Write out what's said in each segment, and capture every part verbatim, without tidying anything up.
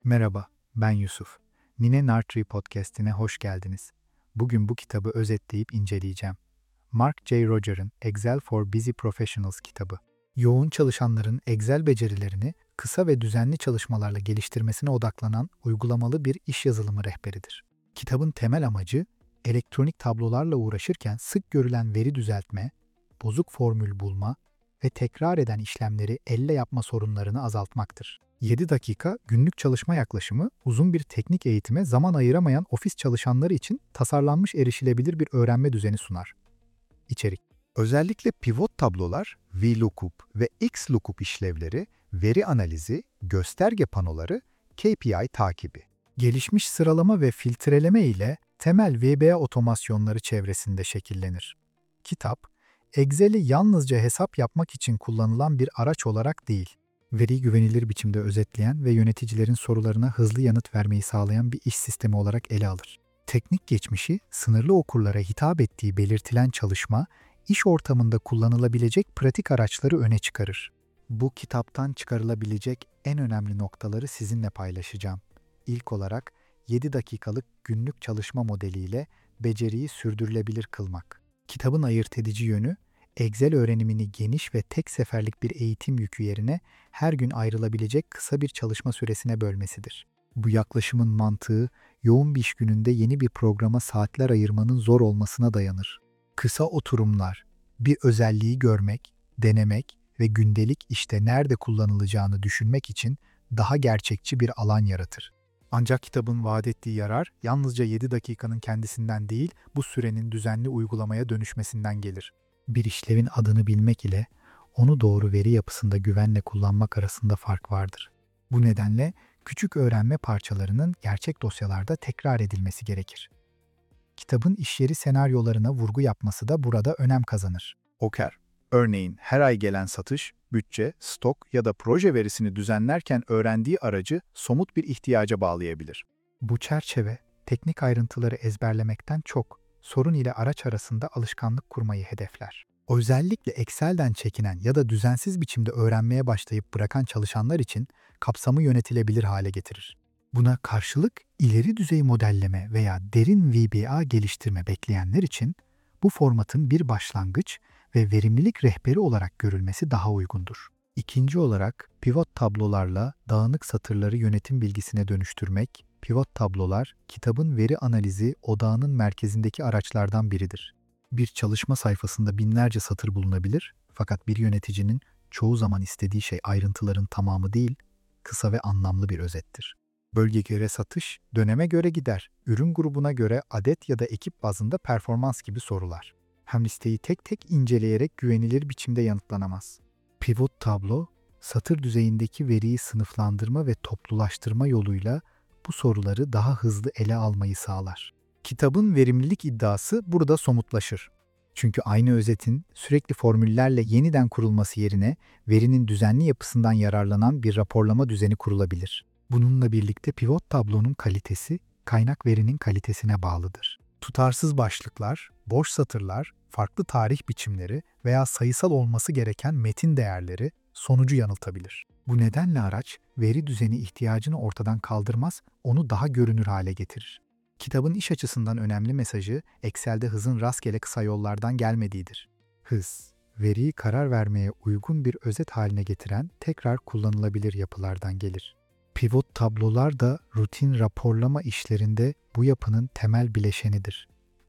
Merhaba, ben Yusuf. Nine Nartree Podcast'ine hoş geldiniz. Bugün bu kitabı özetleyip inceleyeceğim. Mark J. Roger'ın Excel for Busy Professionals kitabı. Yoğun çalışanların Excel becerilerini kısa ve düzenli çalışmalarla geliştirmesine odaklanan uygulamalı bir iş yazılımı rehberidir. Kitabın temel amacı, elektronik tablolarla uğraşırken sık görülen veri düzeltme, bozuk formül bulma ve tekrar eden işlemleri elle yapma sorunlarını azaltmaktır. yedi dakika günlük çalışma yaklaşımı, uzun bir teknik eğitime zaman ayıramayan ofis çalışanları için tasarlanmış erişilebilir bir öğrenme düzeni sunar. İçerik: özellikle pivot tablolar, VLOOKUP ve XLOOKUP işlevleri, veri analizi, gösterge panoları, K P I takibi. Gelişmiş sıralama ve filtreleme ile temel V B A otomasyonları çevresinde şekillenir. Kitap, Excel'i yalnızca hesap yapmak için kullanılan bir araç olarak değil, veriyi güvenilir biçimde özetleyen ve yöneticilerin sorularına hızlı yanıt vermeyi sağlayan bir iş sistemi olarak ele alır. Teknik geçmişi, sınırlı okurlara hitap ettiği belirtilen çalışma, iş ortamında kullanılabilecek pratik araçları öne çıkarır. Bu kitaptan çıkarılabilecek en önemli noktaları sizinle paylaşacağım. İlk olarak yedi dakikalık günlük çalışma modeliyle beceriyi sürdürülebilir kılmak. Kitabın ayırt edici yönü, Excel öğrenimini geniş ve tek seferlik bir eğitim yükü yerine her gün ayrılabilecek kısa bir çalışma süresine bölmesidir. Bu yaklaşımın mantığı, yoğun bir iş gününde yeni bir programa saatler ayırmanın zor olmasına dayanır. Kısa oturumlar, bir özelliği görmek, denemek ve gündelik işte nerede kullanılacağını düşünmek için daha gerçekçi bir alan yaratır. Ancak kitabın vaat ettiği yarar, yalnızca yedi dakikanın kendisinden değil, bu sürenin düzenli uygulamaya dönüşmesinden gelir. Bir işlevin adını bilmek ile onu doğru veri yapısında güvenle kullanmak arasında fark vardır. Bu nedenle küçük öğrenme parçalarının gerçek dosyalarda tekrar edilmesi gerekir. Kitabın işyeri senaryolarına vurgu yapması da burada önem kazanır. O K R, örneğin her ay gelen satış, bütçe, stok ya da proje verisini düzenlerken öğrendiği aracı somut bir ihtiyaca bağlayabilir. Bu çerçeve, teknik ayrıntıları ezberlemekten çok, sorun ile araç arasında alışkanlık kurmayı hedefler. Özellikle Excel'den çekinen ya da düzensiz biçimde öğrenmeye başlayıp bırakan çalışanlar için kapsamı yönetilebilir hale getirir. Buna karşılık ileri düzey modelleme veya derin V B A geliştirme bekleyenler için bu formatın bir başlangıç ve verimlilik rehberi olarak görülmesi daha uygundur. İkinci olarak pivot tablolarla dağınık satırları yönetim bilgisine dönüştürmek. Pivot tablolar, kitabın veri analizi odağının merkezindeki araçlardan biridir. Bir çalışma sayfasında binlerce satır bulunabilir, fakat bir yöneticinin çoğu zaman istediği şey ayrıntıların tamamı değil, kısa ve anlamlı bir özettir. Bölge göre satış, döneme göre gider, ürün grubuna göre adet ya da ekip bazında performans gibi sorular. Hem listeyi tek tek inceleyerek güvenilir biçimde yanıtlanamaz. Pivot tablo, satır düzeyindeki veriyi sınıflandırma ve toplulaştırma yoluyla bu soruları daha hızlı ele almayı sağlar. Kitabın verimlilik iddiası burada somutlaşır. Çünkü aynı özetin sürekli formüllerle yeniden kurulması yerine verinin düzenli yapısından yararlanan bir raporlama düzeni kurulabilir. Bununla birlikte pivot tablonun kalitesi, kaynak verinin kalitesine bağlıdır. Tutarsız başlıklar, boş satırlar, farklı tarih biçimleri veya sayısal olması gereken metin değerleri sonucu yanıltabilir. Bu nedenle araç, veri düzeni ihtiyacını ortadan kaldırmaz, onu daha görünür hale getirir. Kitabın iş açısından önemli mesajı, Excel'de hızın rastgele kısa yollardan gelmediğidir. Hız, veriyi karar vermeye uygun bir özet haline getiren tekrar kullanılabilir yapılardan gelir. Pivot tablolar da rutin raporlama işlerinde bu yapının temel bileşenidir.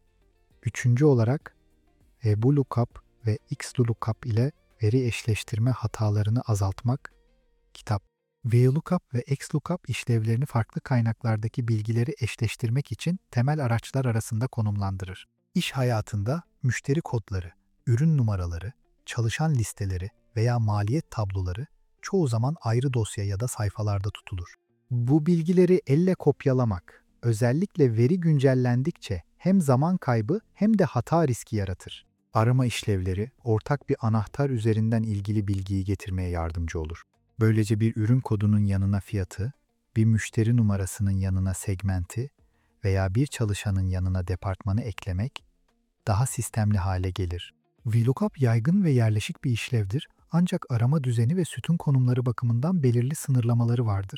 Üçüncü olarak, VLOOKUP ve XLOOKUP ile veri eşleştirme hatalarını azaltmak. Kitap, VLOOKUP ve XLOOKUP işlevlerini farklı kaynaklardaki bilgileri eşleştirmek için temel araçlar arasında konumlandırır. İş hayatında müşteri kodları, ürün numaraları, çalışan listeleri veya maliyet tabloları çoğu zaman ayrı dosya ya da sayfalarda tutulur. Bu bilgileri elle kopyalamak, özellikle veri güncellendikçe hem zaman kaybı hem de hata riski yaratır. Arama işlevleri, ortak bir anahtar üzerinden ilgili bilgiyi getirmeye yardımcı olur. Böylece bir ürün kodunun yanına fiyatı, bir müşteri numarasının yanına segmenti veya bir çalışanın yanına departmanı eklemek daha sistemli hale gelir. VLOOKUP yaygın ve yerleşik bir işlevdir, ancak arama düzeni ve sütun konumları bakımından belirli sınırlamaları vardır.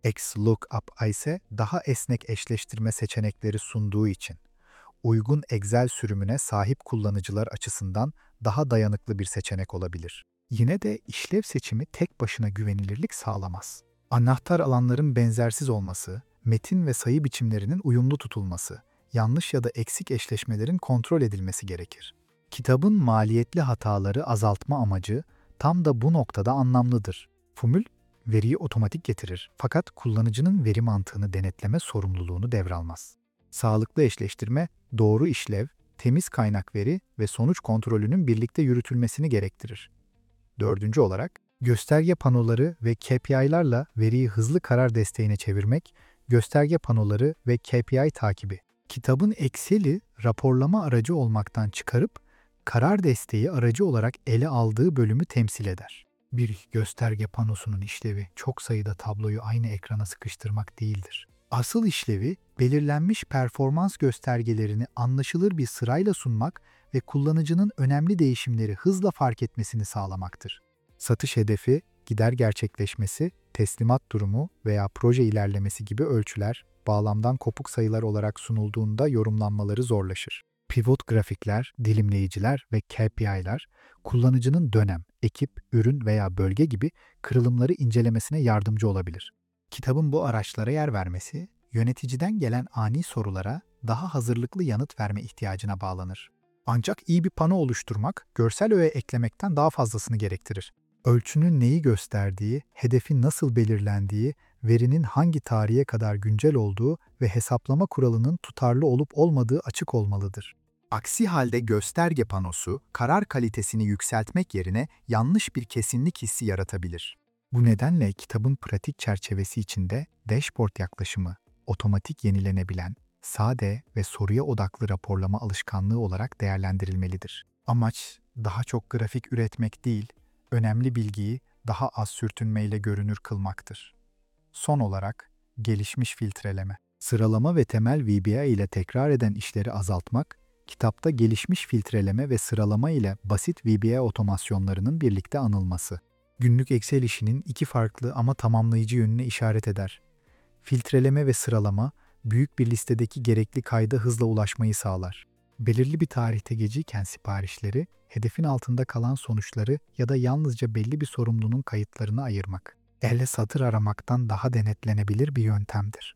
XLOOKUP ise daha esnek eşleştirme seçenekleri sunduğu için uygun Excel sürümüne sahip kullanıcılar açısından daha dayanıklı bir seçenek olabilir. Yine de işlev seçimi tek başına güvenilirlik sağlamaz. Anahtar alanların benzersiz olması, metin ve sayı biçimlerinin uyumlu tutulması, yanlış ya da eksik eşleşmelerin kontrol edilmesi gerekir. Kitabın maliyetli hataları azaltma amacı tam da bu noktada anlamlıdır. Fumül, veriyi otomatik getirir fakat kullanıcının veri mantığını denetleme sorumluluğunu devralmaz. Sağlıklı eşleştirme, doğru işlev, temiz kaynak veri ve sonuç kontrolünün birlikte yürütülmesini gerektirir. Dördüncü olarak, gösterge panoları ve K P I'larla veriyi hızlı karar desteğine çevirmek, gösterge panoları ve K P I takibi. Kitabın Excel'i raporlama aracı olmaktan çıkarıp, karar desteği aracı olarak ele aldığı bölümü temsil eder. Bir gösterge panosunun işlevi çok sayıda tabloyu aynı ekrana sıkıştırmak değildir. Asıl işlevi, belirlenmiş performans göstergelerini anlaşılır bir sırayla sunmak ve kullanıcının önemli değişimleri hızla fark etmesini sağlamaktır. Satış hedefi, gider gerçekleşmesi, teslimat durumu veya proje ilerlemesi gibi ölçüler, bağlamdan kopuk sayılar olarak sunulduğunda yorumlanmaları zorlaşır. Pivot grafikler, dilimleyiciler ve K P I'ler, kullanıcının dönem, ekip, ürün veya bölge gibi kırılımları incelemesine yardımcı olabilir. Kitabın bu araçlara yer vermesi, yöneticiden gelen ani sorulara daha hazırlıklı yanıt verme ihtiyacına bağlanır. Ancak iyi bir pano oluşturmak, görsel öğe eklemekten daha fazlasını gerektirir. Ölçünün neyi gösterdiği, hedefin nasıl belirlendiği, verinin hangi tarihe kadar güncel olduğu ve hesaplama kuralının tutarlı olup olmadığı açık olmalıdır. Aksi halde gösterge panosu, karar kalitesini yükseltmek yerine yanlış bir kesinlik hissi yaratabilir. Bu nedenle kitabın pratik çerçevesi içinde dashboard yaklaşımı, otomatik yenilenebilen, sade ve soruya odaklı raporlama alışkanlığı olarak değerlendirilmelidir. Amaç, daha çok grafik üretmek değil, önemli bilgiyi daha az sürtünmeyle görünür kılmaktır. Son olarak, gelişmiş filtreleme. Sıralama ve temel V B A ile tekrar eden işleri azaltmak, kitapta gelişmiş filtreleme ve sıralama ile basit V B A otomasyonlarının birlikte anılması. Günlük Excel işinin iki farklı ama tamamlayıcı yönüne işaret eder. Filtreleme ve sıralama, büyük bir listedeki gerekli kayda hızla ulaşmayı sağlar. Belirli bir tarihte geciyken siparişleri, hedefin altında kalan sonuçları ya da yalnızca belli bir sorumlunun kayıtlarını ayırmak, elle satır aramaktan daha denetlenebilir bir yöntemdir.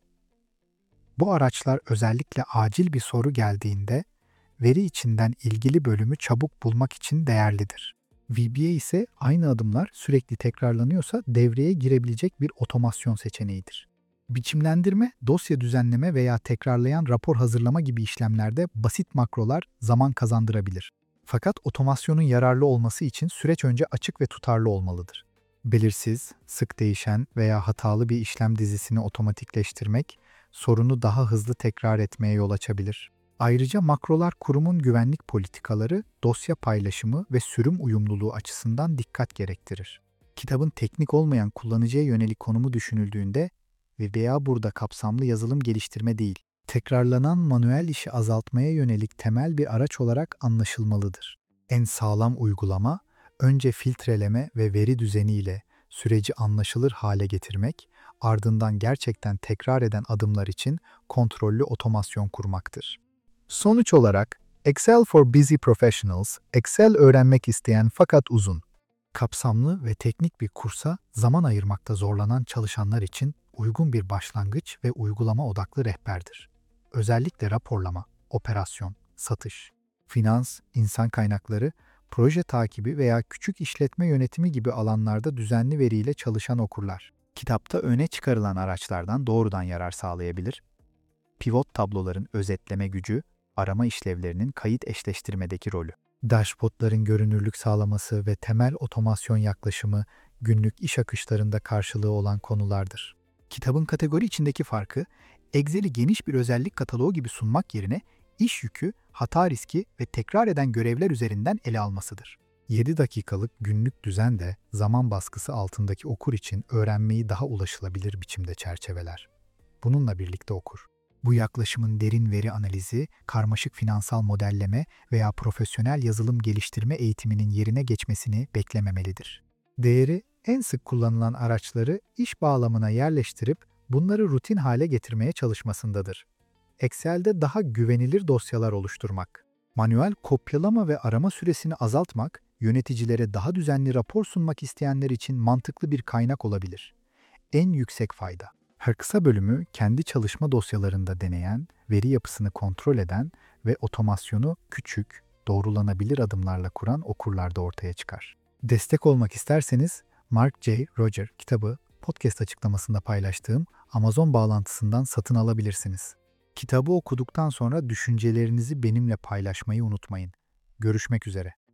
Bu araçlar özellikle acil bir soru geldiğinde, veri içinden ilgili bölümü çabuk bulmak için değerlidir. V B A ise aynı adımlar sürekli tekrarlanıyorsa devreye girebilecek bir otomasyon seçeneğidir. Biçimlendirme, dosya düzenleme veya tekrarlayan rapor hazırlama gibi işlemlerde basit makrolar zaman kazandırabilir. Fakat otomasyonun yararlı olması için süreç önce açık ve tutarlı olmalıdır. Belirsiz, sık değişen veya hatalı bir işlem dizisini otomatikleştirmek, sorunu daha hızlı tekrar etmeye yol açabilir. Ayrıca makrolar kurumun güvenlik politikaları, dosya paylaşımı ve sürüm uyumluluğu açısından dikkat gerektirir. Kitabın teknik olmayan kullanıcıya yönelik konumu düşünüldüğünde V B A burada kapsamlı yazılım geliştirme değil, tekrarlanan manuel işi azaltmaya yönelik temel bir araç olarak anlaşılmalıdır. En sağlam uygulama, önce filtreleme ve veri düzeniyle süreci anlaşılır hale getirmek, ardından gerçekten tekrar eden adımlar için kontrollü otomasyon kurmaktır. Sonuç olarak, Excel for Busy Professionals, Excel öğrenmek isteyen fakat uzun, kapsamlı ve teknik bir kursa zaman ayırmakta zorlanan çalışanlar için uygun bir başlangıç ve uygulama odaklı rehberdir. Özellikle raporlama, operasyon, satış, finans, insan kaynakları, proje takibi veya küçük işletme yönetimi gibi alanlarda düzenli veriyle çalışan okurlar, kitapta öne çıkarılan araçlardan doğrudan yarar sağlayabilir. Pivot tabloların özetleme gücü, arama işlevlerinin kayıt eşleştirmedeki rolü, dashboardların görünürlük sağlaması ve temel otomasyon yaklaşımı günlük iş akışlarında karşılığı olan konulardır. Kitabın kategori içindeki farkı, Excel'i geniş bir özellik kataloğu gibi sunmak yerine iş yükü, hata riski ve tekrar eden görevler üzerinden ele almasıdır. yedi dakikalık günlük düzen de zaman baskısı altındaki okur için öğrenmeyi daha ulaşılabilir biçimde çerçeveler. Bununla birlikte okur, bu yaklaşımın derin veri analizi, karmaşık finansal modelleme veya profesyonel yazılım geliştirme eğitiminin yerine geçmesini beklememelidir. Değeri, en sık kullanılan araçları iş bağlamına yerleştirip bunları rutin hale getirmeye çalışmasındadır. Excel'de daha güvenilir dosyalar oluşturmak, manuel kopyalama ve arama süresini azaltmak, yöneticilere daha düzenli rapor sunmak isteyenler için mantıklı bir kaynak olabilir. En yüksek fayda. Her kısa bölümü kendi çalışma dosyalarında deneyen, veri yapısını kontrol eden ve otomasyonu küçük, doğrulanabilir adımlarla kuran okurlarda ortaya çıkar. Destek olmak isterseniz Mark J. Roger kitabı podcast açıklamasında paylaştığım Amazon bağlantısından satın alabilirsiniz. Kitabı okuduktan sonra düşüncelerinizi benimle paylaşmayı unutmayın. Görüşmek üzere.